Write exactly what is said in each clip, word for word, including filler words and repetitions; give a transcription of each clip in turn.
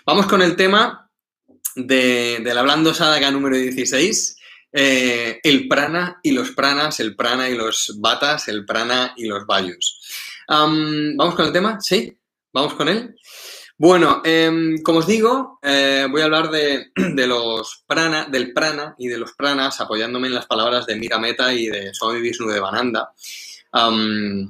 Vamos con el tema de, del Hablando Sadhaka número dieciséis, eh, el prana y los pranas, el prana y los vatas, el prana y los vayus. Um, ¿Vamos con el tema? ¿Sí? ¿Vamos con él? Bueno, eh, como os digo, eh, voy a hablar de, de los prana, del prana y de los pranas, apoyándome en las palabras de Mira Mehta y de Swami Vishnudevananda. Um,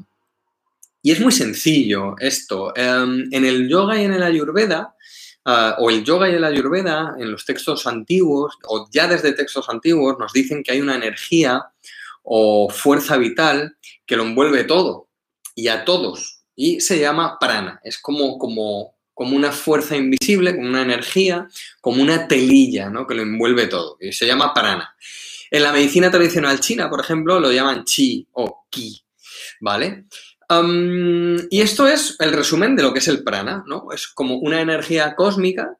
y es muy sencillo esto. Um, en el yoga y en el ayurveda, Uh, o el yoga y el ayurveda, en los textos antiguos, o ya desde textos antiguos, nos dicen que hay una energía o fuerza vital que lo envuelve todo y a todos, y se llama prana. Es como, como, como una fuerza invisible, como una energía, como una telilla, ¿no?, que lo envuelve todo, y se llama prana. En la medicina tradicional china, por ejemplo, lo llaman chi o ki, ¿vale? Um, y esto es el resumen de lo que es el prana, ¿no? Es como una energía cósmica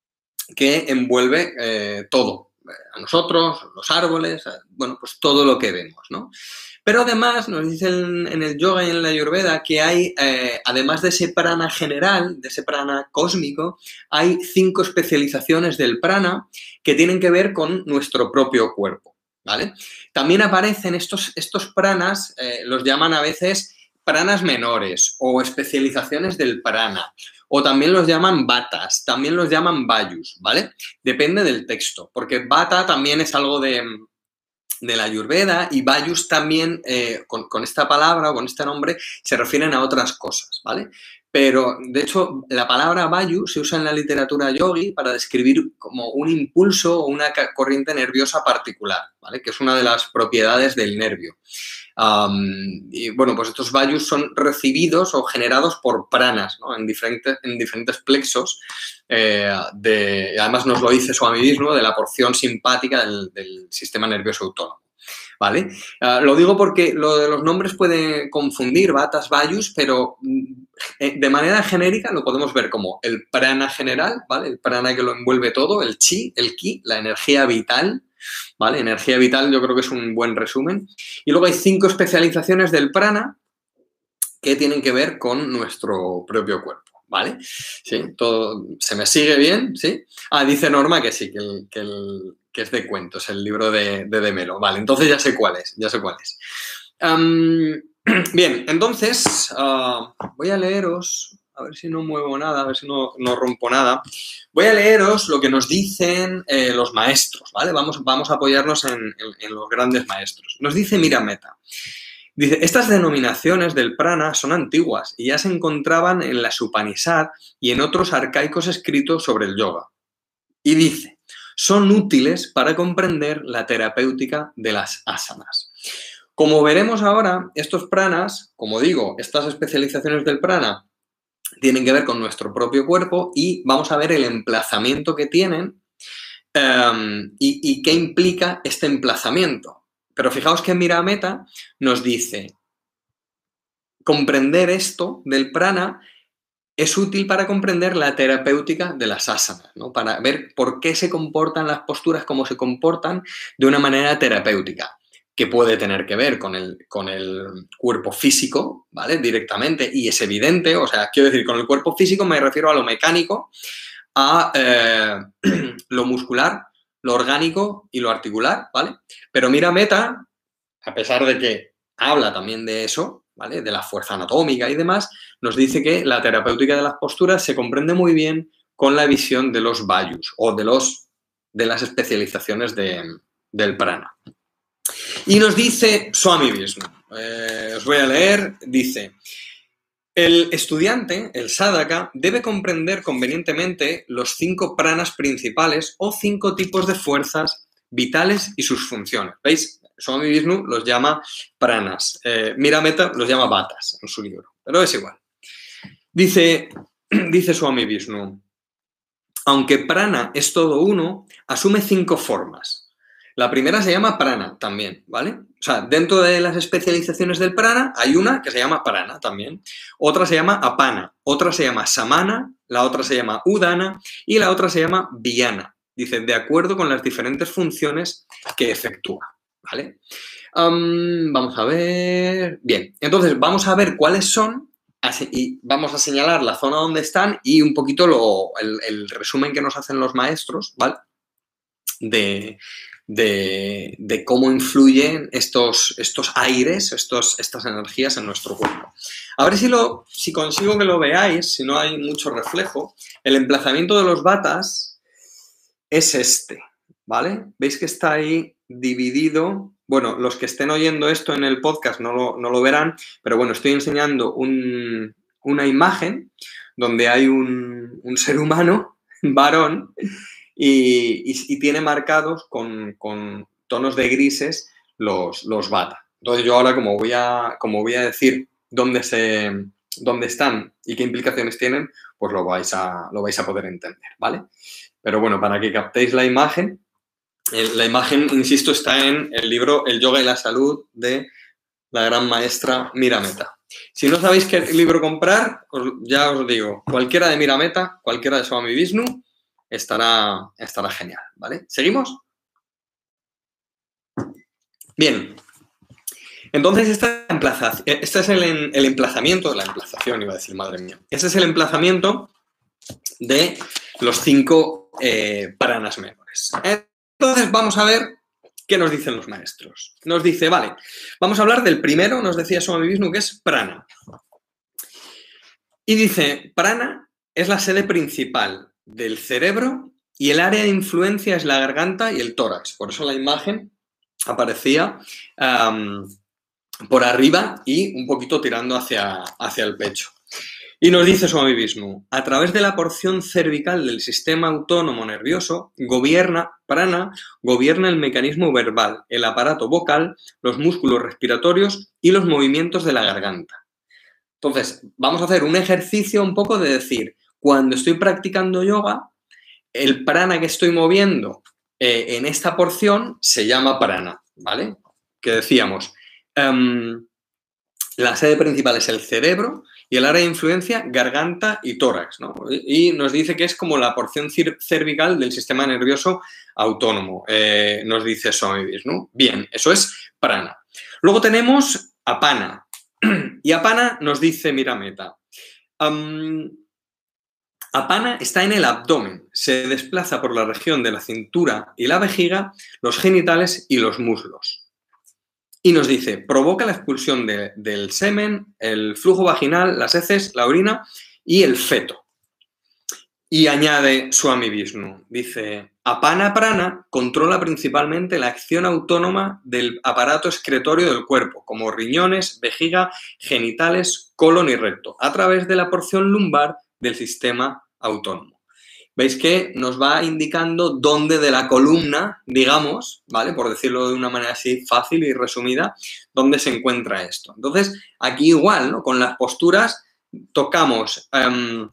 que envuelve eh, todo, a nosotros, los árboles, a, bueno, pues todo lo que vemos, ¿no? Pero además nos dicen en el yoga y en la ayurveda que hay, eh, además de ese prana general, de ese prana cósmico, hay cinco especializaciones del prana que tienen que ver con nuestro propio cuerpo, ¿vale? También aparecen estos, estos pranas, eh, los llaman a veces pranas menores o especializaciones del prana, o también los llaman vatas, también los llaman vayus, ¿vale? Depende del texto, porque vata también es algo de, de la ayurveda y vayus también, eh, con, con esta palabra o con este nombre, se refieren a otras cosas, ¿vale? Pero, de hecho, la palabra vayu se usa en la literatura yogi para describir como un impulso o una corriente nerviosa particular, ¿vale? Que es una de las propiedades del nervio. Um, y bueno, pues estos vayus son recibidos o generados por pranas, ¿no?, en, diferentes, en diferentes plexos. Eh, de, además nos lo dice Swami Vishnu, de la porción simpática del, del sistema nervioso autónomo, ¿vale? Uh, lo digo porque lo de los nombres puede confundir, vatas, vayus, pero eh, de manera genérica lo podemos ver como el prana general, ¿vale? El prana que lo envuelve todo, el chi, el ki, la energía vital, ¿vale? Energía vital yo creo que es un buen resumen. Y luego hay cinco especializaciones del prana que tienen que ver con nuestro propio cuerpo, ¿vale? Sí, todo se me sigue bien, ¿sí? Ah, dice Norma que sí, que, el, que, el, que es de cuentos, el libro de, de De Melo. Vale, entonces ya sé cuál es, ya sé cuál es. Um, bien, entonces uh, voy a leeros, a ver si no muevo nada, a ver si no, no rompo nada. Voy a leeros lo que nos dicen eh, los maestros, ¿vale? Vamos, vamos a apoyarnos en, en, en los grandes maestros. Nos dice Mira Mehta. Dice, estas denominaciones del prana son antiguas y ya se encontraban en las Upanishad y en otros arcaicos escritos sobre el yoga. Y dice, son útiles para comprender la terapéutica de las asanas. Como veremos ahora, estos pranas, como digo, estas especializaciones del prana tienen que ver con nuestro propio cuerpo y vamos a ver el emplazamiento que tienen um, y, y qué implica este emplazamiento. Pero fijaos que Mira Mehta nos dice, comprender esto del prana es útil para comprender la terapéutica de las asanas, ¿no? Para ver por qué se comportan las posturas, cómo se comportan de una manera terapéutica, que puede tener que ver con el, con el cuerpo físico, ¿vale? Directamente, y es evidente, o sea, quiero decir, con el cuerpo físico me refiero a lo mecánico, a eh, lo muscular, lo orgánico y lo articular, ¿vale? Pero Mira Mehta, a pesar de que habla también de eso, ¿vale?, de la fuerza anatómica y demás, nos dice que la terapéutica de las posturas se comprende muy bien con la visión de los vayus o de, los, de las especializaciones de, del prana. Y nos dice Swami Vishnu, eh, os voy a leer, dice... El estudiante, el sadhaka, debe comprender convenientemente los cinco pranas principales o cinco tipos de fuerzas vitales y sus funciones. ¿Veis? Swami Vishnu los llama pranas. Eh, Mira Mehta los llama vatas en su libro, pero es igual. Dice, dice Swami Vishnu, aunque prana es todo uno, asume cinco formas. La primera se llama prana también, ¿vale? O sea, dentro de las especializaciones del prana hay una que se llama prana también. Otra se llama apana, otra se llama samana, la otra se llama udana y la otra se llama vyana. Dice, de acuerdo con las diferentes funciones que efectúa, ¿vale? Um, vamos a ver... Bien, entonces vamos a ver cuáles son y vamos a señalar la zona donde están y un poquito lo, el, el resumen que nos hacen los maestros, ¿vale? De, de, de cómo influyen estos, estos aires, estos, estas energías en nuestro cuerpo. A ver si, lo, si consigo que lo veáis, si no hay mucho reflejo. El emplazamiento de los vatas es este, ¿vale? ¿Veis que está ahí dividido? Bueno, los que estén oyendo esto en el podcast no lo, no lo verán, pero bueno, estoy enseñando un, una imagen donde hay un, un ser humano, varón, y, y, y tiene marcados con, con tonos de grises los, los vata. Entonces yo ahora, como voy a, como voy a decir dónde, se, dónde están y qué implicaciones tienen, pues lo vais a, lo vais a poder entender, ¿vale? Pero bueno, para que captéis la imagen, la imagen, insisto, está en el libro El yoga y la salud de la gran maestra Mira Mehta. Si no sabéis qué libro comprar, ya os digo, cualquiera de Mira Mehta, cualquiera de Swami Vishnu, estará, estará genial, ¿vale? ¿Seguimos? Bien. Entonces, esta emplazación, este es el, el emplazamiento de la emplazación, iba a decir, madre mía. Este es el emplazamiento de los cinco eh, pranas menores. Entonces, vamos a ver qué nos dicen los maestros. Nos dice, vale, vamos a hablar del primero, nos decía Swami Vishnu, que es prana. Y dice, prana es la sede principal del cerebro y el área de influencia es la garganta y el tórax. Por eso la imagen aparecía um, por arriba y un poquito tirando hacia, hacia el pecho. Y nos dice Swami Vishnu, a través de la porción cervical del sistema autónomo nervioso, gobierna, prana, gobierna el mecanismo verbal, el aparato vocal, los músculos respiratorios y los movimientos de la garganta. Entonces, vamos a hacer un ejercicio un poco de decir, cuando estoy practicando yoga, el prana que estoy moviendo eh, en esta porción se llama prana, ¿vale? Que decíamos, um, la sede principal es el cerebro y el área de influencia, garganta y tórax, ¿no? Y nos dice que es como la porción cervical del sistema nervioso autónomo, eh, nos dice Swami Vishnu. Bien, eso es prana. Luego tenemos apana. Y apana nos dice Mira Mehta. Um, apana está en el abdomen, se desplaza por la región de la cintura y la vejiga, los genitales y los muslos. Y nos dice, provoca la expulsión de, del semen, el flujo vaginal, las heces, la orina y el feto. Y añade Swami Vishnu, dice, apana prana controla principalmente la acción autónoma del aparato excretorio del cuerpo, como riñones, vejiga, genitales, colon y recto, a través de la porción lumbar del sistema autónomo. Veis que nos va indicando dónde de la columna, digamos, ¿vale? Por decirlo de una manera así fácil y resumida, dónde se encuentra esto. Entonces, aquí igual, ¿no? Con las posturas tocamos um,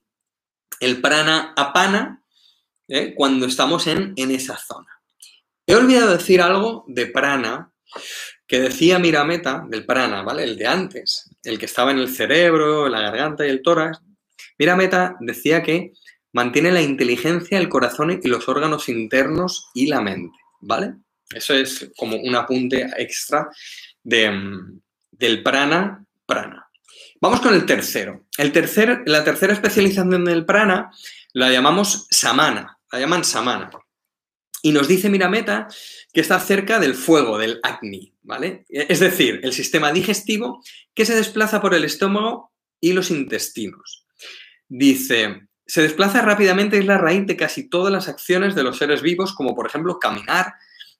el prana apana ¿eh? Cuando estamos en, en esa zona. He olvidado decir algo de prana que decía Mira Mehta, del prana, ¿vale? El de antes, el que estaba en el cerebro, la garganta y el tórax. Mira Mehta decía que mantiene la inteligencia, el corazón y los órganos internos y la mente, ¿vale? Eso es como un apunte extra de, del prana, prana. Vamos con el tercero. El tercer, la tercera especialización del prana la llamamos samana, la llaman samana. Y nos dice Mira Mehta que está cerca del fuego, del Agni, ¿vale? Es decir, el sistema digestivo que se desplaza por el estómago y los intestinos. Dice, se desplaza rápidamente, es la raíz de casi todas las acciones de los seres vivos, como por ejemplo caminar,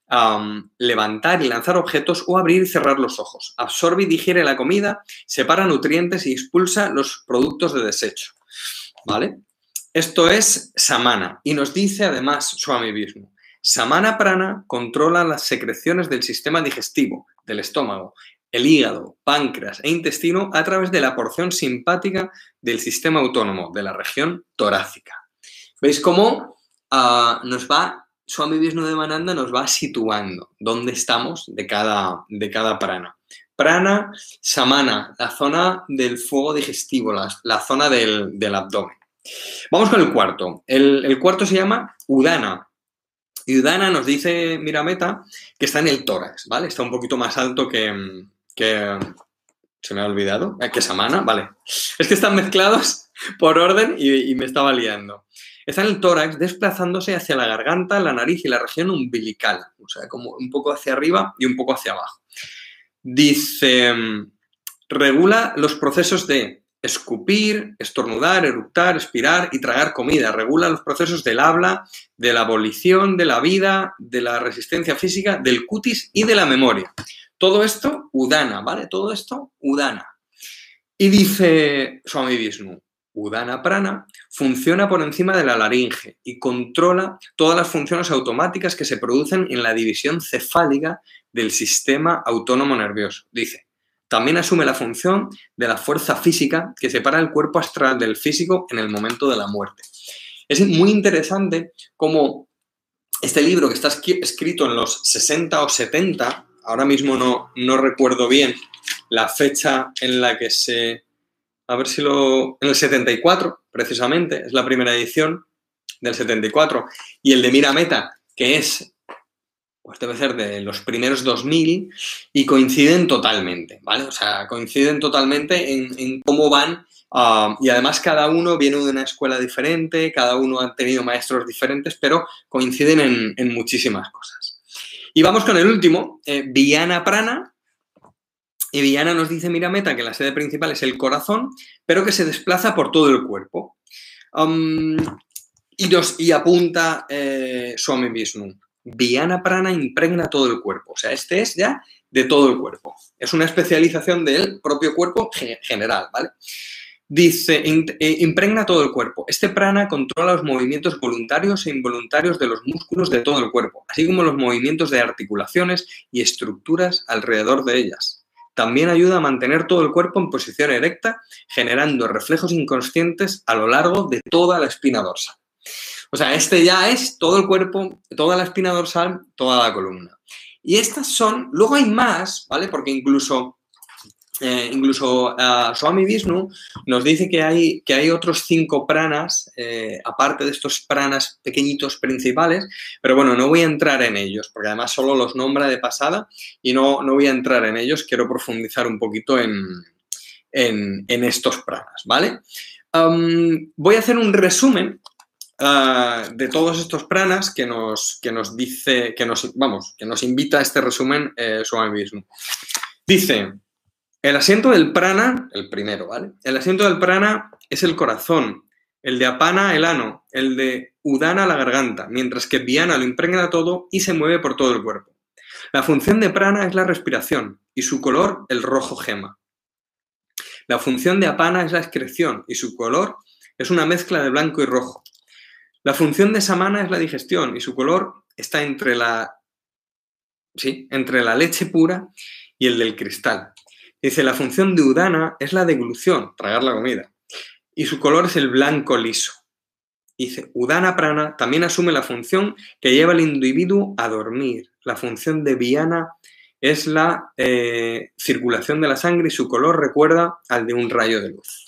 um, levantar y lanzar objetos o abrir y cerrar los ojos. Absorbe y digiere la comida, separa nutrientes y expulsa los productos de desecho, ¿vale? Esto es samana y nos dice además Swami Vishnu, samana prana controla las secreciones del sistema digestivo, del estómago, el hígado, páncreas e intestino a través de la porción simpática del sistema autónomo, de la región torácica. ¿Veis cómo uh, nos va, Swami Vishnudevananda nos va situando dónde estamos de cada, de cada prana? Prana, samana, la zona del fuego digestivo, la, la zona del, del abdomen. Vamos con el cuarto. El, el cuarto se llama udana. Y udana nos dice Mira Mehta que está en el tórax, ¿vale? Está un poquito más alto que... que se me ha olvidado. ¿Qué samana? Vale. Es que están mezclados por orden y, y me estaba liando. Está en el tórax, desplazándose hacia la garganta, la nariz y la región umbilical. O sea, como un poco hacia arriba y un poco hacia abajo. Dice, regula los procesos de escupir, estornudar, eructar, expirar y tragar comida. Regula los procesos del habla, de la abolición, de la vida, de la resistencia física, del cutis y de la memoria. Todo esto, Udana, ¿vale? Todo esto, Udana. Y dice Swami Vishnu, Udana Prana funciona por encima de la laringe y controla todas las funciones automáticas que se producen en la división cefálica del sistema autónomo nervioso. Dice, también asume la función de la fuerza física que separa el cuerpo astral del físico en el momento de la muerte. Es muy interesante cómo este libro, que está escrito en los sesenta o setenta, ahora mismo no, no recuerdo bien la fecha en la que se... A ver si lo... En el setenta y cuatro, precisamente, es la primera edición del setenta y cuatro. Y el de Mira Meta, que es, pues debe ser de los primeros dos mil, y coinciden totalmente, ¿vale? O sea, coinciden totalmente en, en cómo van, uh, y además cada uno viene de una escuela diferente, cada uno ha tenido maestros diferentes, pero coinciden en, en muchísimas cosas. Y vamos con el último, eh, Vijnana Prana. Y Vijnana nos dice Mira Meta que la sede principal es el corazón, pero que se desplaza por todo el cuerpo. Um, y, nos, y apunta eh, Swami Vishnu. Vijnana Prana impregna todo el cuerpo. O sea, este es ya de todo el cuerpo. Es una especialización del propio cuerpo general, ¿vale? Dice, impregna todo el cuerpo. Este prana controla los movimientos voluntarios e involuntarios de los músculos de todo el cuerpo, así como los movimientos de articulaciones y estructuras alrededor de ellas. También ayuda a mantener todo el cuerpo en posición erecta, generando reflejos inconscientes a lo largo de toda la espina dorsal. O sea, este ya es todo el cuerpo, toda la espina dorsal, toda la columna. Y estas son, luego hay más, ¿vale? Porque incluso, eh, incluso uh, Swami Vishnu nos dice que hay, que hay otros cinco pranas, eh, aparte de estos pranas pequeñitos principales, pero bueno, no voy a entrar en ellos, porque además solo los nombra de pasada y no, no voy a entrar en ellos, quiero profundizar un poquito en, en, en estos pranas, ¿vale? Um, voy a hacer un resumen Uh, de todos estos pranas que nos, que nos dice, que nos, vamos, que nos invita a este resumen eh, Swami Vishnu. Dice, el asiento del prana, el primero, ¿vale? El asiento del prana es el corazón, el de apana el ano, el de udana la garganta, mientras que vijnana lo impregna todo y se mueve por todo el cuerpo. La función de prana es la respiración y su color el rojo gema. La función de apana es la excreción y su color es una mezcla de blanco y rojo. La función de samana es la digestión y su color está entre la, sí, entre la leche pura y el del cristal. Dice, la función de udana es la deglución, tragar la comida, y su color es el blanco liso. Dice, udana prana también asume la función que lleva al individuo a dormir. La función de vijnana es la eh, circulación de la sangre y su color recuerda al de un rayo de luz.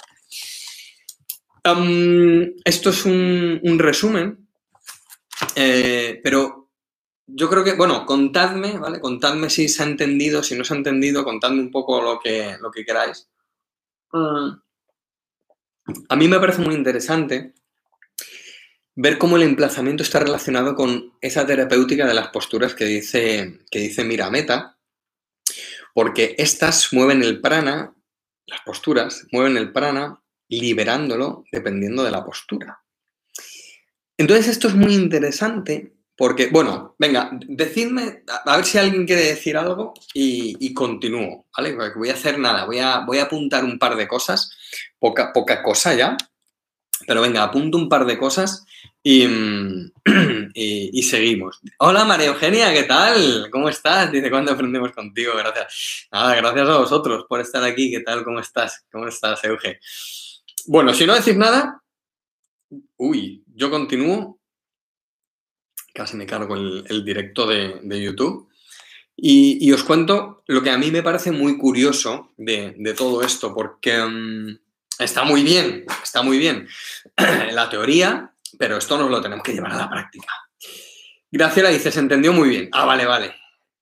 Um, esto es un, un resumen, eh, pero yo creo que, bueno, contadme, ¿vale? Contadme si se ha entendido, si no se ha entendido, contadme un poco lo que, lo que queráis. Uh, a mí me parece muy interesante ver cómo el emplazamiento está relacionado con esa terapéutica de las posturas que dice, que dice Mira Meta, porque estas mueven el prana, las posturas mueven el prana, liberándolo dependiendo de la postura. Entonces esto es muy interesante porque, bueno, venga, decidme, a ver si alguien quiere decir algo y, y continúo, ¿vale? Porque voy a hacer nada, voy a, voy a apuntar un par de cosas, poca, poca cosa ya, pero venga, apunto un par de cosas y, y, y seguimos. Hola María Eugenia, ¿qué tal? ¿Cómo estás? Dice, ¿cuándo aprendemos contigo? Gracias. Nada, gracias a vosotros por estar aquí. ¿Qué tal? ¿Cómo estás? ¿Cómo estás, Euge? Bueno, si no decís nada, uy, yo continúo, casi me cargo el, el directo de, de YouTube, y, y os cuento lo que a mí me parece muy curioso de, de todo esto, porque um, está muy bien, está muy bien la teoría, pero esto nos lo tenemos que llevar a la práctica. Graciela dice, se entendió muy bien. Ah, vale, vale.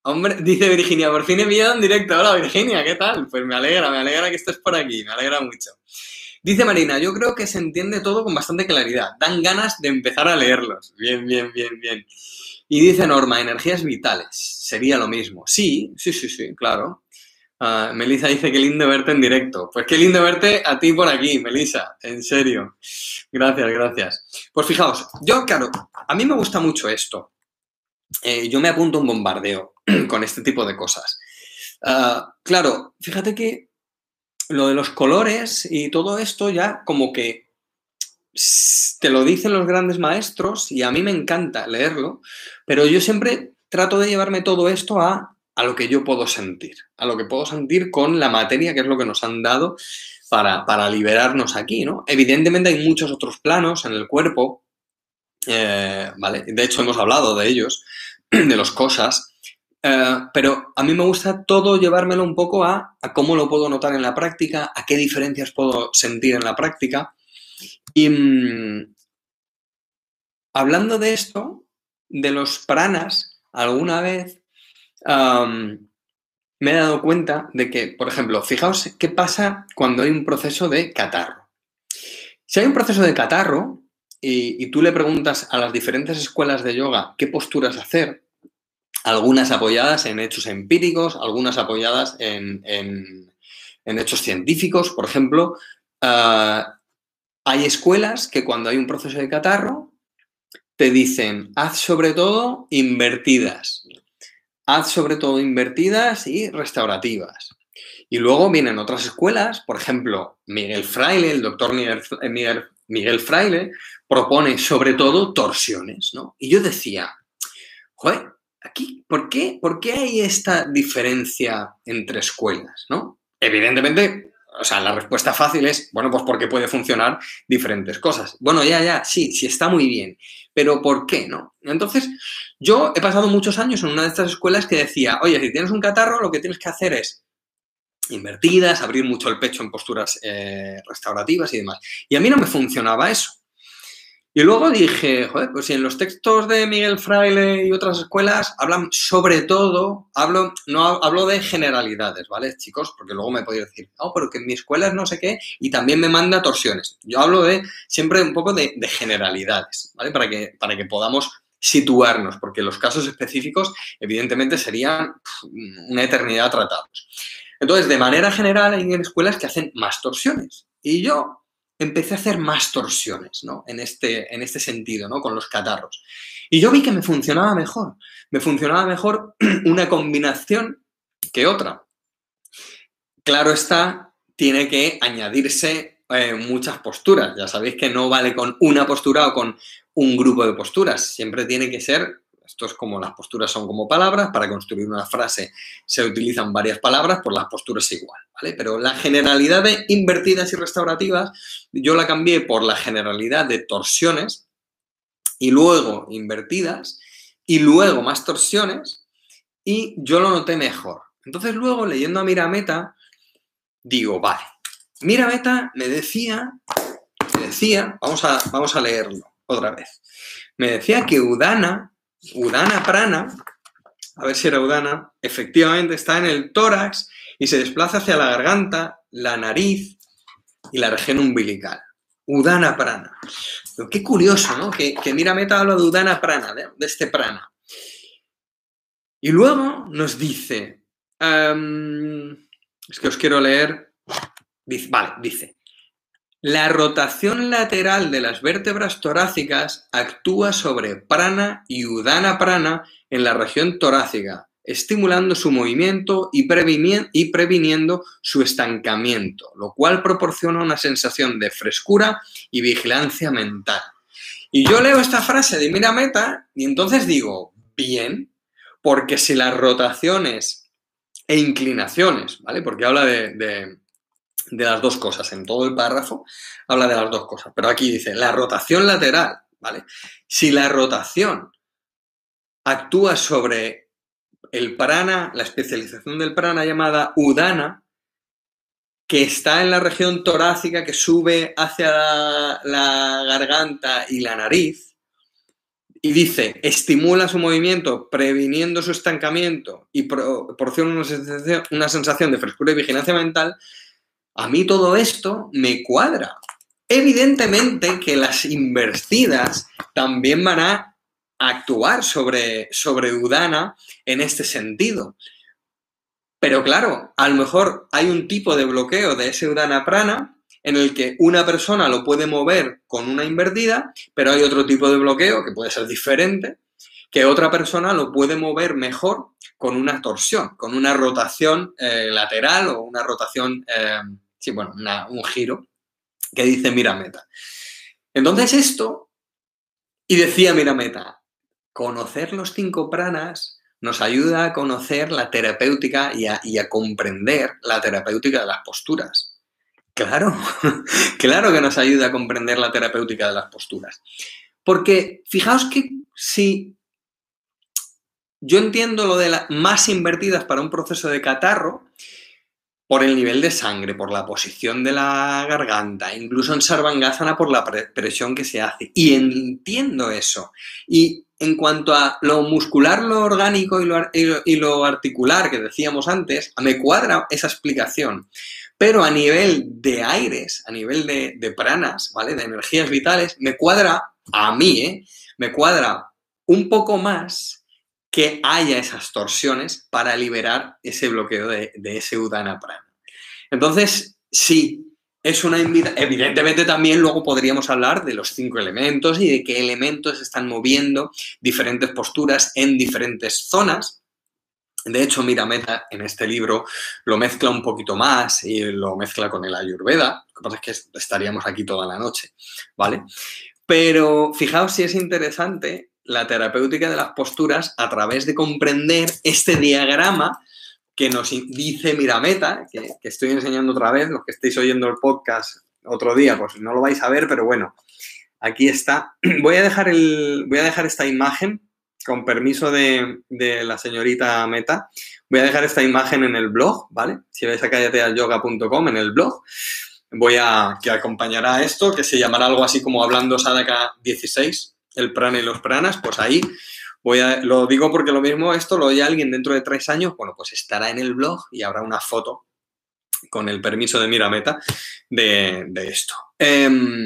Hombre, dice Virginia, por fin he enviado en directo. Hola Virginia, ¿qué tal? Pues me alegra, me alegra que estés por aquí, me alegra mucho. Dice Marina, yo creo que se entiende todo con bastante claridad. Dan ganas de empezar a leerlos. Bien, bien, bien, bien. Y dice Norma, energías vitales. Sería lo mismo. Sí, sí, sí, sí, claro. Uh, Melissa dice, qué lindo verte en directo. Pues qué lindo verte a ti por aquí, Melissa. En serio. Gracias, gracias. Pues fijaos, yo, claro, a mí me gusta mucho esto. Eh, yo me apunto a un bombardeo con este tipo de cosas. Uh, claro, fíjate que lo de los colores y todo esto ya como que te lo dicen los grandes maestros y a mí me encanta leerlo, pero yo siempre trato de llevarme todo esto a, a lo que yo puedo sentir, a lo que puedo sentir con la materia, que es lo que nos han dado para, para liberarnos aquí, ¿no? Evidentemente hay muchos otros planos en el cuerpo, eh, ¿vale? De hecho hemos hablado de ellos, de los cosas, Uh, pero a mí me gusta todo llevármelo un poco a, a cómo lo puedo notar en la práctica, a qué diferencias puedo sentir en la práctica. Y mmm, hablando de esto, de los pranas, alguna vez um, me he dado cuenta de que, por ejemplo, fijaos qué pasa cuando hay un proceso de catarro. Si hay un proceso de catarro y, y tú le preguntas a las diferentes escuelas de yoga qué posturas hacer, algunas apoyadas en hechos empíricos, algunas apoyadas en, en, en hechos científicos. Por ejemplo, uh, hay escuelas que cuando hay un proceso de catarro te dicen, haz sobre todo invertidas. Haz sobre todo invertidas y restaurativas. Y luego vienen otras escuelas, por ejemplo, Miguel Fraile, el doctor Miguel, Miguel, Miguel Fraile, propone sobre todo torsiones, ¿no? Y yo decía, joder, aquí, ¿por qué, ¿por qué hay esta diferencia entre escuelas, no? Evidentemente, o sea, la respuesta fácil es, bueno, pues porque puede funcionar diferentes cosas. Bueno, ya, ya, sí, sí está muy bien, pero ¿por qué, no? Entonces, yo he pasado muchos años en una de estas escuelas que decía, oye, si tienes un catarro, lo que tienes que hacer es invertidas, abrir mucho el pecho en posturas eh, restaurativas y demás. Y a mí no me funcionaba eso. Y luego dije, joder, pues si en los textos de Miguel Fraile y otras escuelas hablan sobre todo, hablo, no hablo de generalidades, ¿vale, chicos? Porque luego me podéis decir, oh, pero que en mi escuela es no sé qué y también me manda torsiones. Yo hablo de siempre un poco de, de generalidades, ¿vale? Para que, para que podamos situarnos, porque los casos específicos evidentemente serían una eternidad tratados. Entonces, de manera general hay escuelas que hacen más torsiones y yo empecé a hacer más torsiones, ¿no? En este, en este sentido, ¿no? Con los catarros. Y yo vi que me funcionaba mejor. Me funcionaba mejor una combinación que otra. Claro está, tiene que añadirse eh, muchas posturas. Ya sabéis que no vale con una postura o con un grupo de posturas. Siempre tiene que ser... Esto es como las posturas son como palabras, para construir una frase se utilizan varias palabras, por las posturas igual, ¿vale? Pero la generalidad de invertidas y restaurativas yo la cambié por la generalidad de torsiones y luego invertidas y luego más torsiones y yo lo noté mejor. Entonces luego leyendo a Mirameta digo, vale, Mirameta me decía, me decía, vamos a, vamos a leerlo otra vez, me decía que Udana Udana Prana, a ver si era Udana, efectivamente está en el tórax y se desplaza hacia la garganta, la nariz y la región umbilical. Udana Prana. Pero qué curioso, ¿no? Que, que Mirameta habla de Udana Prana, de, de este prana. Y luego nos dice, um, es que os quiero leer, dice, vale, dice, la rotación lateral de las vértebras torácicas actúa sobre prana y udana prana en la región torácica, estimulando su movimiento y previniendo su estancamiento, lo cual proporciona una sensación de frescura y vigilancia mental. Y yo leo esta frase de Mirameta y entonces digo, bien, porque si las rotaciones e inclinaciones, ¿vale? Porque habla de... de de las dos cosas, en todo el párrafo habla de las dos cosas, pero aquí dice la rotación lateral, ¿vale? Si la rotación actúa sobre el prana, la especialización del prana llamada udana, que está en la región torácica, que sube hacia la, la garganta y la nariz, y dice, estimula su movimiento previniendo su estancamiento y proporciona una sensación, una sensación de frescura y vigilancia mental, a mí todo esto me cuadra. Evidentemente que las invertidas también van a actuar sobre, sobre Udana en este sentido. Pero claro, a lo mejor hay un tipo de bloqueo de ese Udana Prana en el que una persona lo puede mover con una invertida, pero hay otro tipo de bloqueo que puede ser diferente, que otra persona lo puede mover mejor con una torsión, con una rotación eh, lateral o una rotación, eh, sí, bueno, una, un giro que dice Mirameta. Entonces esto, y decía Mirameta, conocer los cinco pranas nos ayuda a conocer la terapéutica y a, y a comprender la terapéutica de las posturas. Claro, claro que nos ayuda a comprender la terapéutica de las posturas. Porque fijaos que si yo entiendo lo de las más invertidas para un proceso de catarro, por el nivel de sangre, por la posición de la garganta, incluso en Sarvangasana por la presión que se hace. Y entiendo eso. Y en cuanto a lo muscular, lo orgánico y lo, y lo articular que decíamos antes, me cuadra esa explicación. Pero a nivel de aires, a nivel de, de pranas, ¿vale? De energías vitales, me cuadra, a mí, ¿eh? Me cuadra un poco más que haya esas torsiones para liberar ese bloqueo de, de ese Udana Prana. Entonces, sí, es una invitación. Evidentemente también luego podríamos hablar de los cinco elementos y de qué elementos están moviendo diferentes posturas en diferentes zonas. De hecho, Mirameta en este libro lo mezcla un poquito más y lo mezcla con el Ayurveda. Lo que pasa es que estaríamos aquí toda la noche, ¿vale? Pero fijaos si es interesante la terapéutica de las posturas a través de comprender este diagrama que nos dice Mirameta, que, que estoy enseñando otra vez, los que estéis oyendo el podcast otro día, pues no lo vais a ver, pero bueno, aquí está. Voy a dejar, el, voy a dejar esta imagen, con permiso de, de la señorita Meta, voy a dejar esta imagen en el blog, ¿vale? Si vais a callatea yoga punto com, en el blog, voy a, que acompañará a esto, que se llamará algo así como Hablando Sadhaka dieciséis, el prana y los pranas, pues ahí voy a, lo digo porque lo mismo, esto lo oye alguien dentro de tres años, bueno, pues estará en el blog y habrá una foto con el permiso de Mirameta de, de esto. Eh,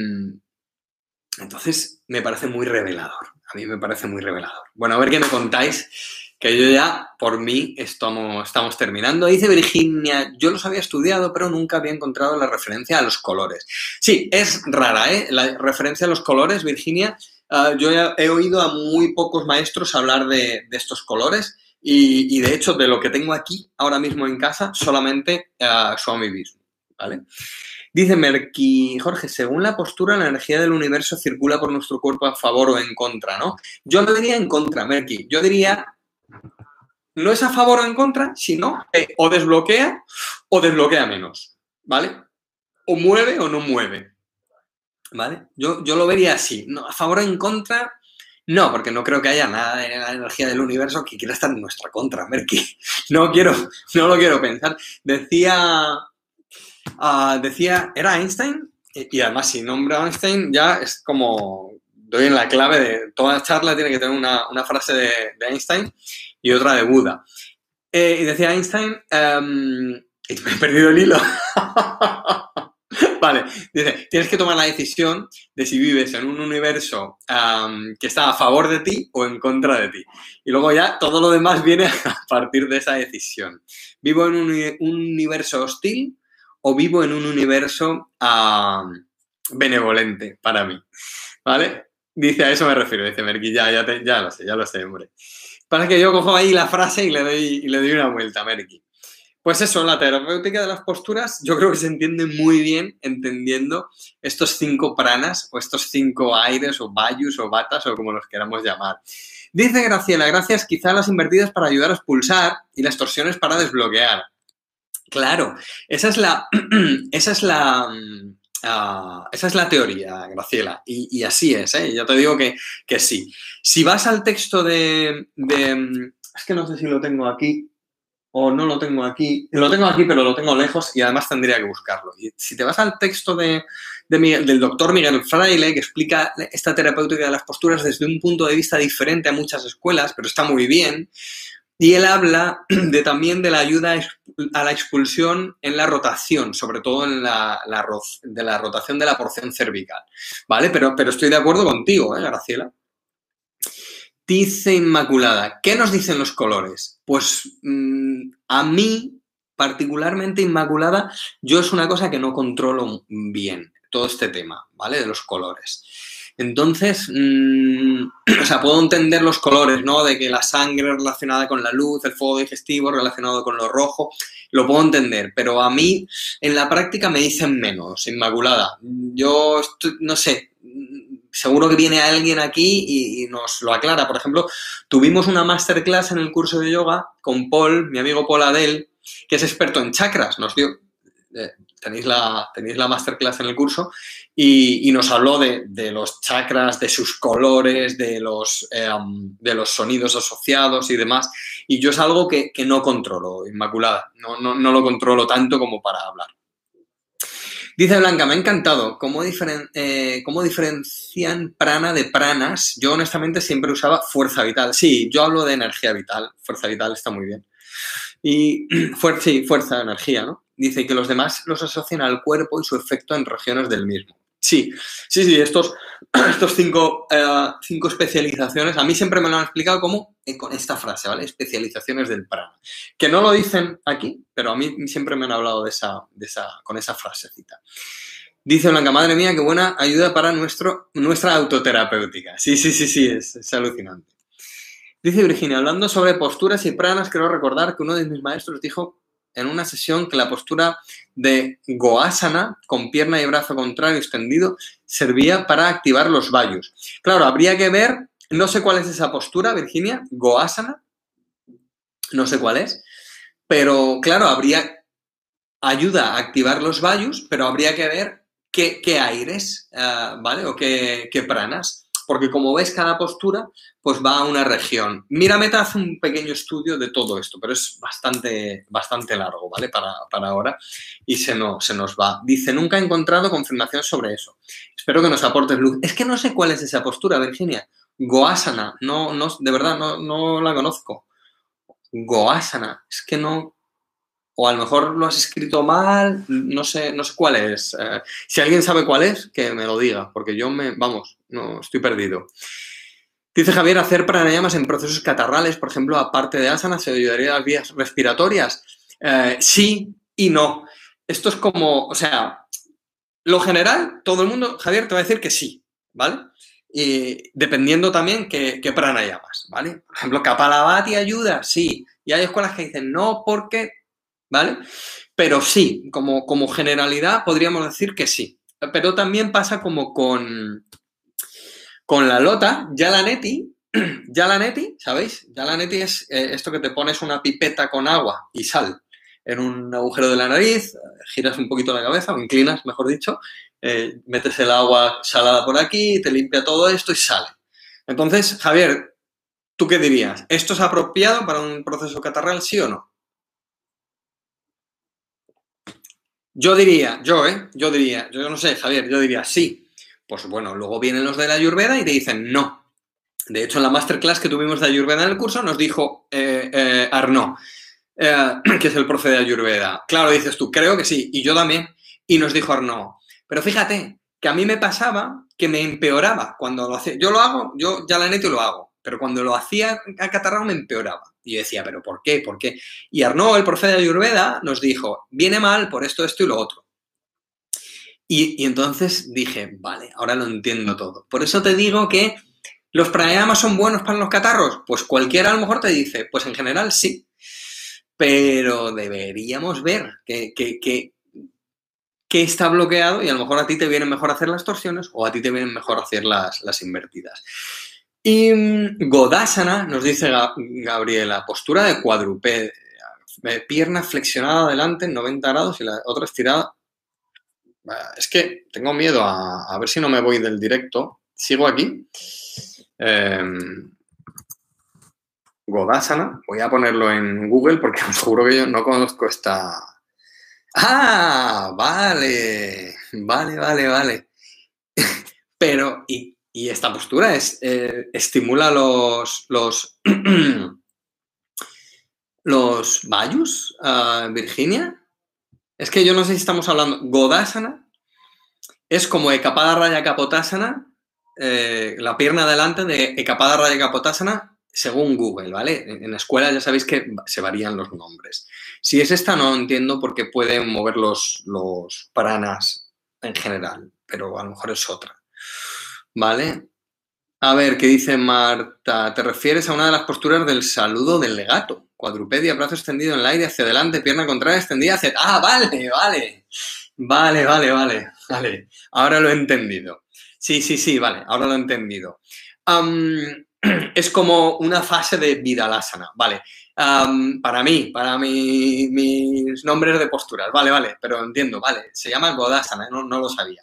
entonces, me parece muy revelador. A mí me parece muy revelador. Bueno, a ver qué me contáis, que yo ya, por mí, estamos, estamos terminando. Dice Virginia, yo los había estudiado, pero nunca había encontrado la referencia a los colores. Sí, es rara, ¿eh? La referencia a los colores, Virginia. Uh, yo he, he oído a muy pocos maestros hablar de, de estos colores y, y, de hecho, de lo que tengo aquí ahora mismo en casa, solamente uh, Swami Vishnu, ¿vale? Dice Merky, Jorge, según la postura, la energía del universo circula por nuestro cuerpo a favor o en contra, ¿no? Yo lo diría en contra, Merky. Yo diría, no es a favor o en contra, sino que o desbloquea o desbloquea menos, ¿vale? O mueve o no mueve, ¿vale? Yo, yo lo vería así, no, a favor o en contra, no, porque no creo que haya nada de la energía del universo que quiera estar en nuestra contra, Merky. No quiero, no lo quiero pensar. Decía... Uh, decía, era Einstein, y, y además si nombra a Einstein ya es como, doy en la clave de toda charla tiene que tener una, una frase de, de Einstein y otra de Buda. Eh, y decía Einstein, um, y me he perdido el hilo. Vale, dice, tienes que tomar la decisión de si vives en un universo um, que está a favor de ti o en contra de ti. Y luego ya todo lo demás viene a partir de esa decisión. ¿Vivo en un, un universo hostil o vivo en un universo uh, benevolente para mí? ¿Vale? Dice, a eso me refiero, dice Merky, ya, ya, te, ya lo sé, ya lo sé, hombre. Para que yo cojo ahí la frase y le doy, y le doy una vuelta a Merky. Pues eso, la terapéutica de las posturas, yo creo que se entiende muy bien entendiendo estos cinco pranas o estos cinco aires o vayus o batas o como los queramos llamar. Dice Graciela, gracias, quizá las invertidas para ayudar a expulsar y las torsiones para desbloquear. Claro, esa es la, esa es la, uh, esa es la teoría, Graciela, y, y así es, ¿eh? Yo te digo que, que sí. Si vas al texto de, de, es que no sé si lo tengo aquí o no lo tengo aquí, lo tengo aquí pero lo tengo lejos y además tendría que buscarlo. Y si te vas al texto de, de Miguel, del doctor Miguel Fraile, que explica esta terapéutica de las posturas desde un punto de vista diferente a muchas escuelas, pero está muy bien. Y él habla de, también de la ayuda a la expulsión en la rotación, sobre todo en la, la, de la rotación de la porción cervical, ¿vale? Pero, pero estoy de acuerdo contigo, ¿eh, Graciela? Dice Inmaculada, ¿qué nos dicen los colores? Pues mmm, a mí, particularmente Inmaculada, yo es una cosa que no controlo bien, todo este tema, ¿vale? De los colores. Entonces, mmm, o sea, puedo entender los colores, ¿no? De que la sangre relacionada con la luz, el fuego digestivo relacionado con lo rojo, lo puedo entender, pero a mí en la práctica me dicen menos, Inmaculada. Yo, estoy, no sé, seguro que viene alguien aquí y, y nos lo aclara. Por ejemplo, tuvimos una masterclass en el curso de yoga con Paul, mi amigo Paul Adel, que es experto en chakras. Nos dio, eh, tenéis, la, tenéis la masterclass en el curso y, y nos habló de, de los chakras, de sus colores, de los, eh, de los sonidos asociados y demás. Y yo es algo que, que no controlo, Inmaculada. No, no, no lo controlo tanto como para hablar. Dice Blanca, me ha encantado cómo, diferen, eh, cómo diferencian prana de pranas. Yo honestamente siempre usaba fuerza vital. Sí, yo hablo de energía vital. Fuerza vital está muy bien. Y fuerza, sí, fuerza, energía, ¿no? Dice que los demás los asocian al cuerpo y su efecto en regiones del mismo. Sí, sí, sí, estos, estos cinco, eh, cinco especializaciones, a mí siempre me lo han explicado como eh, con esta frase, ¿vale? Especializaciones del prana. Que no lo dicen aquí, pero a mí siempre me han hablado de esa, de esa, con esa frasecita. Dice Blanca, madre mía, qué buena ayuda para nuestro, nuestra autoterapéutica. Sí, sí, sí, sí, es, es alucinante. Dice Virginia, hablando sobre posturas y pranas, quiero recordar que uno de mis maestros dijo en una sesión que la postura de Goasana, con pierna y brazo contrario extendido, servía para activar los vayus. Claro, habría que ver, no sé cuál es esa postura, Virginia, Goasana, no sé cuál es, pero claro, habría ayuda a activar los vayus, pero habría que ver qué, qué aires, uh, ¿vale? O qué, qué pranas. Porque como ves, cada postura pues va a una región. Mirameta hace un pequeño estudio de todo esto, pero es bastante, bastante largo, ¿vale? Para, para ahora y se, no, se nos va. Dice, nunca he encontrado confirmación sobre eso. Espero que nos aportes luz. Es que no sé cuál es esa postura, Virginia. Goasana. No, no, de verdad, no, no la conozco. Goasana. Es que no... O a lo mejor lo has escrito mal, no sé, no sé cuál es. Eh, si alguien sabe cuál es, que me lo diga, porque yo me, vamos, no estoy perdido. Dice Javier, hacer pranayamas en procesos catarrales, por ejemplo, aparte de asana, ¿se ayudaría a las vías respiratorias? Eh, sí y no. Esto es como, o sea, lo general, todo el mundo, Javier, te va a decir que sí, ¿vale? Y dependiendo también qué, qué pranayamas, ¿vale? Por ejemplo, Kapalabhati ayuda, sí. Y hay escuelas que dicen no porque... ¿Vale? Pero sí, como, como generalidad podríamos decir que sí. Pero también pasa como con, con la lota, Jalaneti. Jalaneti, ¿sabéis? Jalaneti es eh, esto que te pones una pipeta con agua y sal en un agujero de la nariz, giras un poquito la cabeza, o inclinas, mejor dicho, eh, metes el agua salada por aquí, te limpia todo esto y sale. Entonces, Javier, ¿tú qué dirías? ¿Esto es apropiado para un proceso catarral, sí o no? Yo diría, yo, ¿eh? Yo diría, yo no sé, Javier, yo diría sí. Pues bueno, luego vienen los de la Ayurveda y te dicen no. De hecho, en la masterclass que tuvimos de Ayurveda en el curso nos dijo eh, eh, Arnaud, eh, que es el profe de Ayurveda. Claro, dices tú, creo que sí, y yo también. Y nos dijo Arnaud, pero fíjate, que a mí me pasaba que me empeoraba cuando lo hacía. Yo lo hago, yo ya la neto y lo hago, pero cuando lo hacía acatarrado me empeoraba. Y yo decía, ¿pero por qué? ¿Por qué? Y Arnaud, el profe de Ayurveda, nos dijo, viene mal por esto, esto y lo otro. Y, y entonces dije, vale, ahora lo entiendo todo. Por eso te digo que ¿los pranayamas son buenos para los catarros? Pues cualquiera a lo mejor te dice, pues en general sí. Pero deberíamos ver que, que, que, que está bloqueado y a lo mejor a ti te viene mejor hacer las torsiones o a ti te vienen mejor hacer las, las invertidas. Y Godasana, nos dice Gabriela, postura de cuadrúpedo, pierna flexionada adelante en noventa grados y la otra estirada. Es que tengo miedo a, a ver si no me voy del directo. Sigo aquí. Eh, Godasana, voy a ponerlo en Google porque os juro que yo no conozco esta... Ah, vale, vale, vale, vale. Pero, ¿y, y esta postura es, eh, estimula los, los, los vayus, uh, Virginia? Es que yo no sé si estamos hablando... Godasana es como Ekapada Raya Kapotasana, eh, la pierna delante de Ekapada Raya Kapotasana, según Google, ¿vale? En, en la escuela ya sabéis que se varían los nombres. Si es esta, no entiendo por qué pueden mover los, los pranas en general, pero a lo mejor es otra, ¿vale? A ver, ¿qué dice Marta? ¿Te refieres a una de las posturas del saludo del legato? Cuadrupedia, brazo extendido en el aire, hacia adelante, pierna contraria, extendida hacia... ¡Ah, vale, vale! Vale, vale, vale, vale. Ahora lo he entendido. Sí, sí, sí, vale, ahora lo he entendido. Um, es como una fase de Vidalasana, vale. Um, para mí, para mi, mis nombres de posturas, vale, vale, pero entiendo, vale. Se llama Godasana, no, no lo sabía.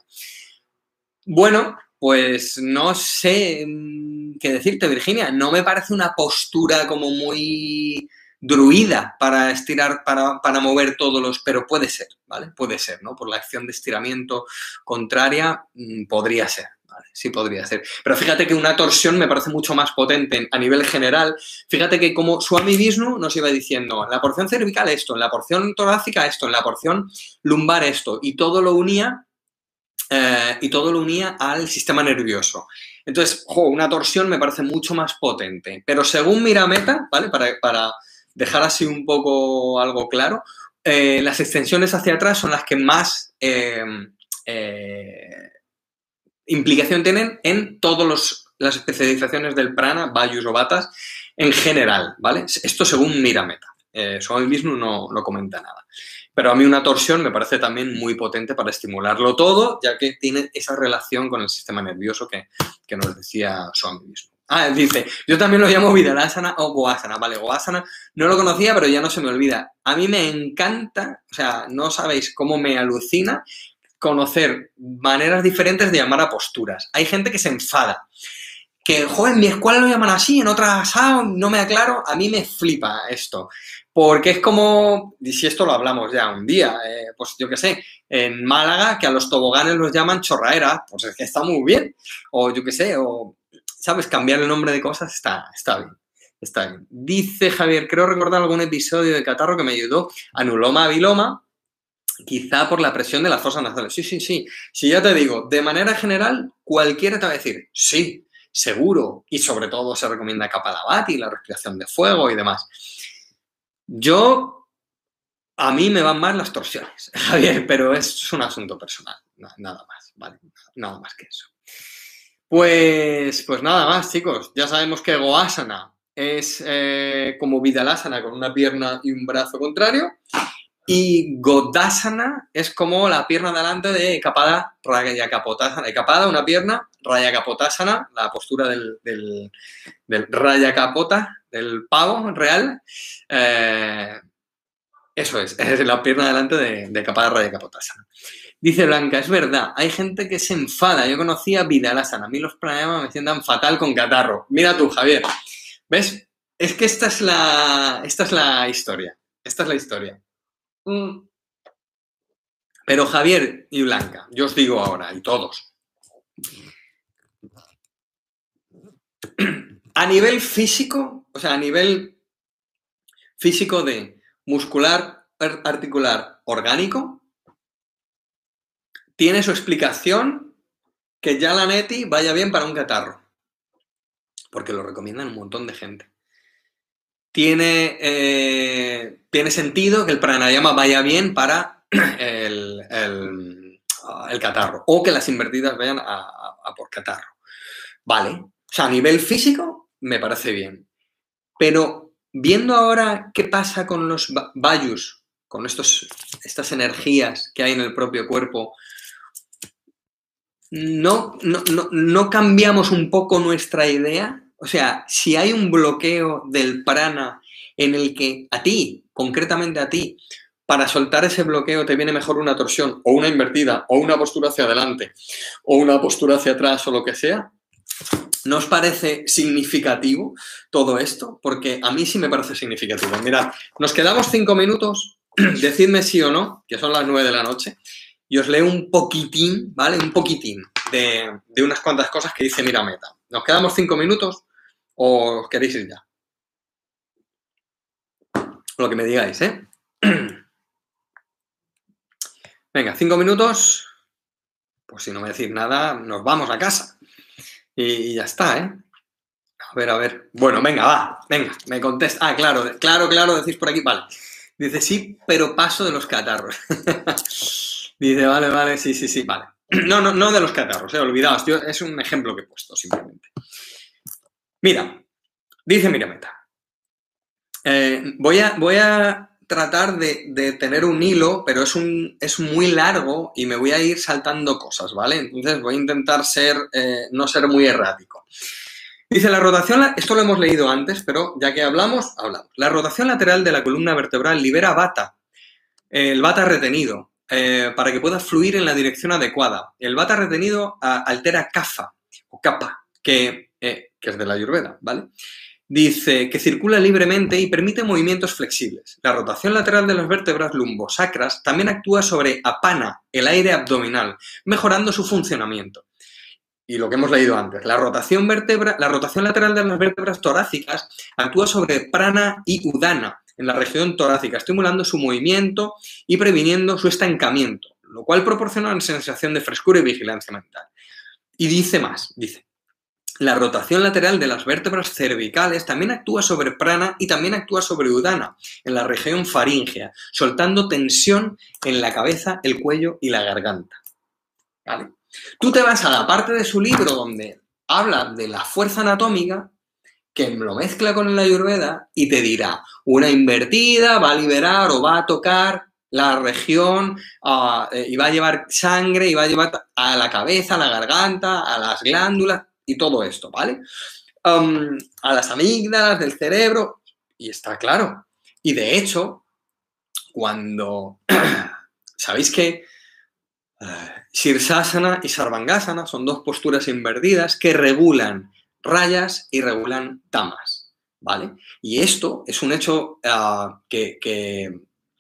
Bueno, pues no sé qué decirte, Virginia. No me parece una postura como muy druida para estirar, para, para mover todos los... Pero puede ser, ¿vale? Puede ser, ¿no? Por la acción de estiramiento contraria, podría ser, ¿vale? Sí podría ser. Pero fíjate que una torsión me parece mucho más potente a nivel general. Fíjate que como Swami Vishnu nos iba diciendo, en la porción cervical esto, en la porción torácica esto, en la porción lumbar esto, y todo lo unía... Eh, y todo lo unía al sistema nervioso. Entonces, jo, una torsión me parece mucho más potente. Pero según Mirameta, ¿vale? Para, para dejar así un poco algo claro, eh, las extensiones hacia atrás son las que más eh, eh, implicación tienen en todas las especializaciones del prana, vayus o batas, en general, ¿vale? Esto según Mirameta. Eh, Swami Vishnu no, no comenta nada. Pero a mí una torsión me parece también muy potente para estimularlo todo, ya que tiene esa relación con el sistema nervioso que, que nos decía Swami Vishnu. Ah, dice, yo también lo llamo Vidalasana o Goasana. Vale, Goasana no lo conocía, pero ya no se me olvida. A mí me encanta, o sea, no sabéis cómo me alucina conocer maneras diferentes de llamar a posturas. Hay gente que se enfada. Que, joder, en mi escuela lo llaman así, en otras ah, no me aclaro. A mí me flipa esto. Porque es como, y si esto lo hablamos ya un día, eh, pues yo qué sé, en Málaga, que a los toboganes los llaman chorraera, pues es que está muy bien. O yo qué sé, o, ¿sabes? Cambiar el nombre de cosas está, está bien. Está bien. Dice Javier, creo recordar algún episodio de catarro que me ayudó a nuloma viloma, quizá por la presión de las fosas nasales. Sí, sí, sí. Si ya te digo, de manera general, cualquiera te va a decir, sí, seguro. Y sobre todo se recomienda Kapalabhati, la respiración de fuego y demás. Yo, a mí me van más las torsiones, Javier, pero es un asunto personal, nada más, ¿vale? Nada más que eso. Pues, pues nada más, chicos. Ya sabemos que Goasana es eh, como Vidalasana con una pierna y un brazo contrario. Y Godasana es como la pierna delante de Ekapada Raya Kapotasana. Ekapada, una pierna, Raya Kapotasana, la postura del, del, del Raya Kapota, del pavo real. Eh, eso es, es la pierna delante de, de Ekapada Raya Kapotasana. Dice Blanca, es verdad, hay gente que se enfada. Yo conocía Vidalasana. A mí los pranayamas me sientan fatal con catarro. Mira tú, Javier. ¿Ves? Es que esta es la, esta es la historia. Esta es la historia. Pero Javier y Blanca, yo os digo ahora, y todos, a nivel físico, o sea, a nivel físico de muscular, articular, orgánico, tiene su explicación que ya la neti vaya bien para un catarro, porque lo recomiendan un montón de gente. Tiene, eh, tiene sentido que el pranayama vaya bien para el, el, el catarro, o que las invertidas vayan a, a, a por catarro. Vale, o sea, a nivel físico me parece bien. Pero viendo ahora qué pasa con los vayus, con estos, estas energías que hay en el propio cuerpo, ¿no, no, no, ¿no cambiamos un poco nuestra idea? O sea, si hay un bloqueo del prana en el que a ti, concretamente a ti, para soltar ese bloqueo te viene mejor una torsión o una invertida o una postura hacia adelante o una postura hacia atrás o lo que sea, ¿no os parece significativo todo esto? Porque a mí sí me parece significativo. Mirad, nos quedamos cinco minutos decidme sí o no, que son las nueve de la noche, y os leo un poquitín, ¿vale? Un poquitín de, de unas cuantas cosas que dice Mirameta. ¿Nos quedamos cinco minutos o os queréis ir ya? Lo que me digáis, ¿eh? Venga, cinco minutos. Pues si no me decís nada, nos vamos a casa. Y, y ya está, ¿eh? A ver, a ver. Bueno, venga, va. Venga, me contesta. Ah, claro, claro, claro, decís por aquí. Vale. Dice, sí, pero paso de los catarros. Dice, vale, vale, sí, sí, sí, vale. No, no, no de los catarros, eh, olvidaos. Yo, es un ejemplo que he puesto, simplemente. Mira, dice Mirameta. Eh, voy, a, voy a tratar de, de tener un hilo, pero es, un, es muy largo y me voy a ir saltando cosas, ¿vale? Entonces voy a intentar ser, eh, no ser muy errático. Dice, la rotación, esto lo hemos leído antes, pero ya que hablamos, hablamos. La rotación lateral de la columna vertebral libera bata, el bata retenido, eh, para que pueda fluir en la dirección adecuada. El bata retenido a, altera kapha, o kapha, que, eh, que es de la Ayurveda, ¿vale? Dice que circula libremente y permite movimientos flexibles. La rotación lateral de las vértebras lumbosacras también actúa sobre apana, el aire abdominal, mejorando su funcionamiento. Y lo que hemos leído antes, la rotación, vertebra, la rotación lateral de las vértebras torácicas actúa sobre prana y udana en la región torácica, estimulando su movimiento y previniendo su estancamiento, lo cual proporciona una sensación de frescura y vigilancia mental. Y dice más, dice, la rotación lateral de las vértebras cervicales también actúa sobre prana y también actúa sobre udana en la región faríngea, soltando tensión en la cabeza, el cuello y la garganta. ¿Vale? Tú te vas a la parte de su libro donde habla de la fuerza anatómica, que lo mezcla con la Ayurveda y te dirá, una invertida va a liberar o va a tocar la región uh, y va a llevar sangre y va a llevar a la cabeza, a la garganta, a las glándulas y todo esto, ¿vale? Um, a las amígdalas del cerebro, y está claro. Y de hecho, cuando... ¿Sabéis que uh, Sirsasana y Sarvangasana son dos posturas invertidas que regulan rayas y regulan tamas, ¿vale? Y esto es un hecho uh, que... que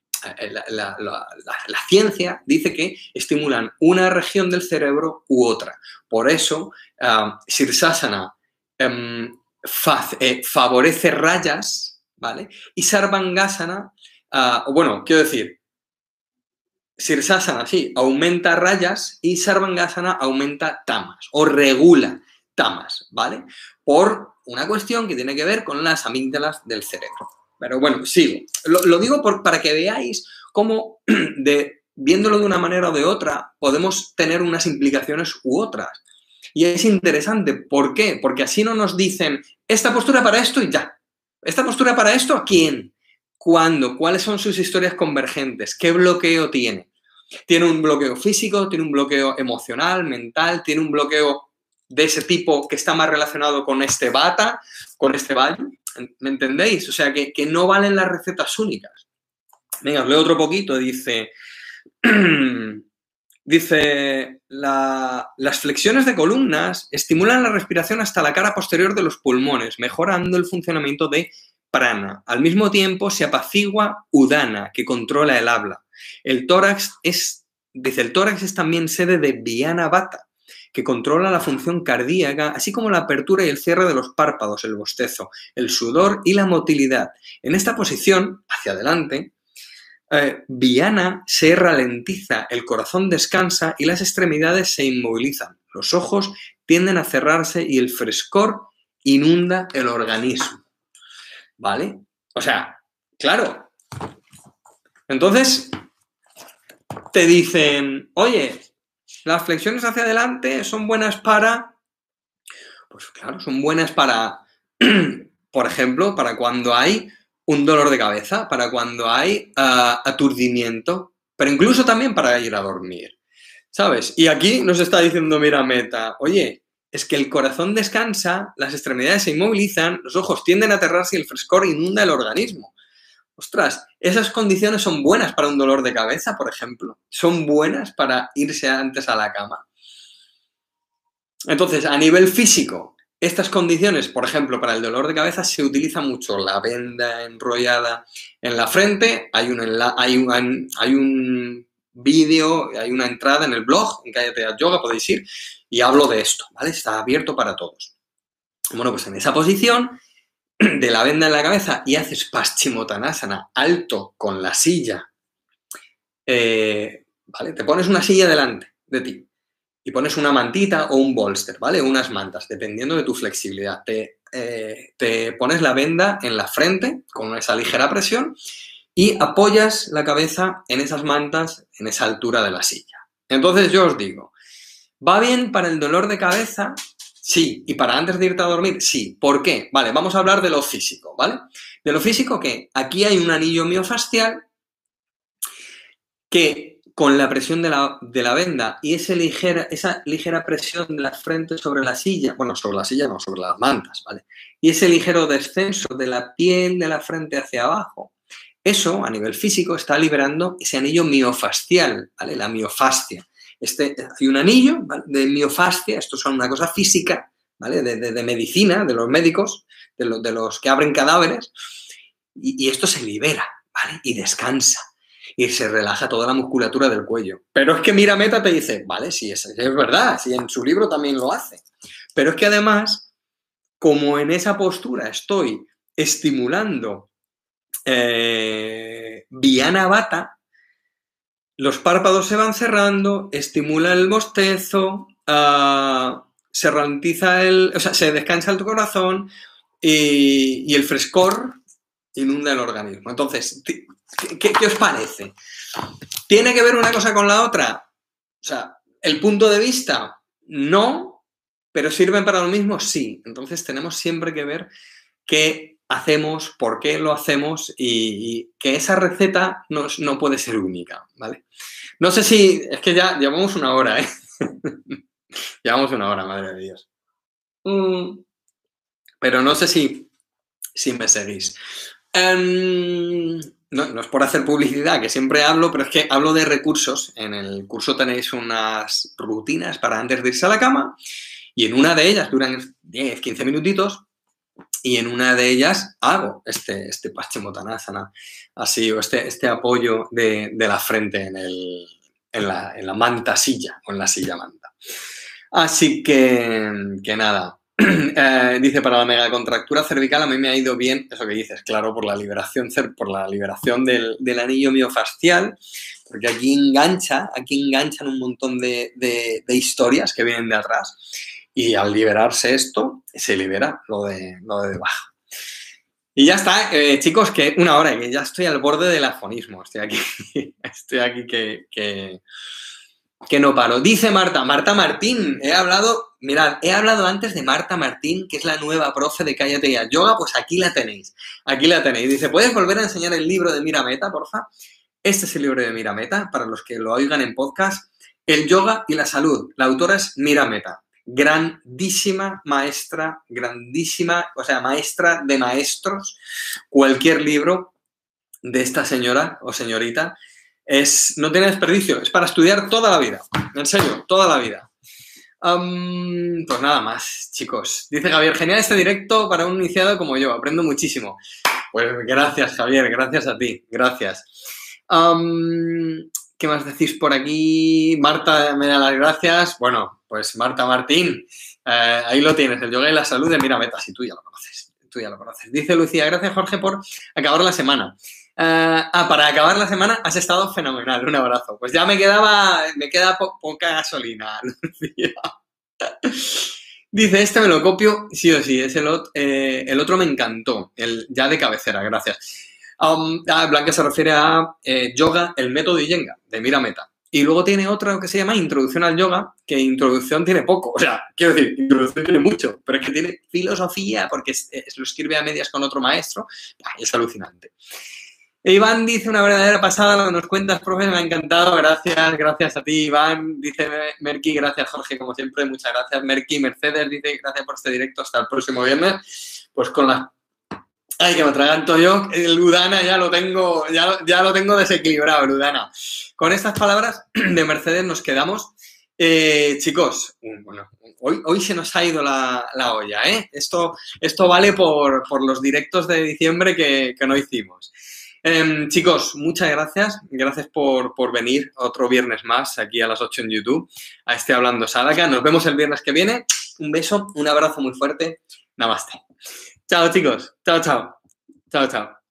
La, la, la, la ciencia dice que estimulan una región del cerebro u otra. Por eso, uh, Sirsasana um, fa eh, favorece rayas, ¿vale? Y Sarvangasana, uh, bueno, quiero decir, Sirsasana, sí, aumenta rayas y Sarvangasana aumenta tamas o regula tamas, ¿vale? Por una cuestión que tiene que ver con las amígdalas del cerebro. Pero bueno, sigo. Lo, lo digo por, para que veáis cómo, de, viéndolo de una manera o de otra, podemos tener unas implicaciones u otras. Y es interesante. ¿Por qué? Porque así no nos dicen, esta postura para esto y ya. Esta postura para esto, ¿a quién? ¿Cuándo? ¿Cuáles son sus historias convergentes? ¿Qué bloqueo tiene? ¿Tiene un bloqueo físico? ¿Tiene un bloqueo emocional, mental? ¿Tiene un bloqueo de ese tipo que está más relacionado con este bata, con este vayu? ¿Me entendéis? O sea, que, que no valen las recetas únicas. Venga, os leo otro poquito. Dice, dice la, las flexiones de columnas estimulan la respiración hasta la cara posterior de los pulmones, mejorando el funcionamiento de prana. Al mismo tiempo, se apacigua udana, que controla el habla. El tórax es, dice, el tórax es también sede de Vyana Vata, que controla la función cardíaca, así como la apertura y el cierre de los párpados, el bostezo, el sudor y la motilidad. En esta posición, hacia adelante, eh, Vyana se ralentiza, el corazón descansa y las extremidades se inmovilizan. Los ojos tienden a cerrarse y el frescor inunda el organismo. ¿Vale? O sea, claro. Entonces, te dicen, oye, las flexiones hacia adelante son buenas para, pues claro, son buenas para, por ejemplo, para cuando hay un dolor de cabeza, para cuando hay uh, aturdimiento, pero incluso también para ir a dormir, ¿sabes? Y aquí nos está diciendo Mirameta, oye, es que el corazón descansa, las extremidades se inmovilizan, los ojos tienden a cerrarse y el frescor inunda el organismo. Ostras, esas condiciones son buenas para un dolor de cabeza, por ejemplo. Son buenas para irse antes a la cama. Entonces, a nivel físico, estas condiciones, por ejemplo, para el dolor de cabeza se utiliza mucho la venda enrollada en la frente. Hay un, hay un, hay un vídeo, hay una entrada en el blog, en Cállate Haz Yoga, podéis ir, y hablo de esto, ¿vale? Está abierto para todos. Bueno, pues en esa posición de la venda en la cabeza y haces Paschimottanasana alto con la silla, eh, ¿vale? Te pones una silla delante de ti y pones una mantita o un bolster, ¿vale? Unas mantas, dependiendo de tu flexibilidad. Te, eh, te pones la venda en la frente con esa ligera presión y apoyas la cabeza en esas mantas, en esa altura de la silla. Entonces yo os digo, ¿va bien para el dolor de cabeza? Sí. ¿Y para antes de irte a dormir? Sí. ¿Por qué? Vale, vamos a hablar de lo físico, ¿vale? De lo físico que aquí hay un anillo miofascial que con la presión de la, de la venda y ese ligera, esa ligera presión de la frente sobre la silla, bueno, sobre la silla no, sobre las mantas, ¿vale? Y ese ligero descenso de la piel de la frente hacia abajo, eso a nivel físico está liberando ese anillo miofascial, ¿vale? La miofascia. Este, hay un anillo, ¿vale?, de miofascia, esto es una cosa física, ¿vale? De, de, de medicina, de los médicos, de, lo, de los que abren cadáveres, y, y esto se libera, ¿vale? Y descansa. Y se relaja toda la musculatura del cuello. Pero es que Mira Meta te dice, vale, sí, es, es verdad, sí, en su libro también lo hace. Pero es que además, como en esa postura estoy estimulando eh, Viana Vata, los párpados se van cerrando, estimula el bostezo, uh, se ralentiza el, o sea, se descansa el corazón y, y el frescor inunda el organismo. Entonces, ¿qué, qué os parece? ¿Tiene que ver una cosa con la otra? O sea, el punto de vista, no, pero ¿sirven para lo mismo? Sí. Entonces tenemos siempre que ver qué hacemos, por qué lo hacemos y, y que esa receta no, no puede ser única, ¿vale? No sé si... Es que ya llevamos una hora, ¿eh? Llevamos una hora, madre de Dios. Mm, pero no sé si, si me seguís. Um, no, no es por hacer publicidad, que siempre hablo, pero es que hablo de recursos. En el curso tenéis unas rutinas para antes de irse a la cama y en una de ellas duran diez, quince minutitos y en una de ellas hago este, este Paschimottanasana, así, o este, este apoyo de, de la frente en, el, en, la, en la manta silla o en la silla manta. Así que, que nada. Eh, dice, para la megacontractura cervical a mí me ha ido bien, eso que dices, claro, por la liberación, por la liberación del, del anillo miofascial, porque aquí engancha, aquí enganchan un montón de, de, de historias que vienen de atrás y al liberarse esto, se libera lo de, lo de debajo. Y ya está, eh, chicos, que una hora, que ya estoy al borde del afonismo, estoy aquí, estoy aquí que... que que no paro. Dice Marta, Marta Martín, he hablado, mirad, he hablado antes de Marta Martín, que es la nueva profe de Cállate Haz Yoga, pues aquí la tenéis, aquí la tenéis. Dice, ¿puedes volver a enseñar el libro de Mira Meta, porfa? Este es el libro de Mira Meta, para los que lo oigan en podcast, El yoga y la salud. La autora es Mira Meta, grandísima maestra, grandísima, o sea, maestra de maestros. Cualquier libro de esta señora o señorita es, no tiene desperdicio, es para estudiar toda la vida, en serio, toda la vida. Um, pues nada más, chicos. Dice Javier, genial este directo para un iniciado como yo, aprendo muchísimo. Pues gracias, Javier, gracias a ti, gracias. Um, ¿Qué más decís por aquí? Marta me da las gracias. Bueno, pues Marta Martín, eh, ahí lo tienes, el yoga y la salud de Mira Meta, si tú ya lo conoces, tú ya lo conoces. Dice Lucía, gracias Jorge por acabar la semana. Uh, ah, para acabar la semana has estado fenomenal, un abrazo. Pues ya me quedaba, me queda po poca gasolina, Lucía. Dice, este me lo copio, sí o sí, es el, eh, el otro me encantó, el ya de cabecera, gracias. Um, ah, Blanca se refiere a eh, yoga, el método Iyengar, de Mira Meta. Y luego tiene otra que se llama Introducción al Yoga, que introducción tiene poco, o sea, quiero decir, introducción tiene mucho, pero es que tiene filosofía, porque es, es, lo escribe a medias con otro maestro, ah, es alucinante. Iván dice, una verdadera pasada lo que nos cuentas, profe, me ha encantado, gracias, gracias a ti, Iván. Dice Merky, gracias, Jorge, como siempre, muchas gracias. Merky, Mercedes dice, gracias por este directo, hasta el próximo viernes. Pues con la... Ay, que me atraganto yo, el Udana ya lo tengo, ya, ya lo tengo desequilibrado, el Udana. Con estas palabras de Mercedes nos quedamos. Eh, chicos, bueno, hoy, hoy se nos ha ido la, la olla, ¿eh? Esto, esto vale por, por los directos de diciembre que, que no hicimos. Eh, chicos, muchas gracias. Gracias por, por venir otro viernes más aquí a las ocho en YouTube a este Hablando Sadaka. Nos vemos el viernes que viene. Un beso, un abrazo muy fuerte. Namaste. Chao, chicos. Chao, chao. Chao, chao.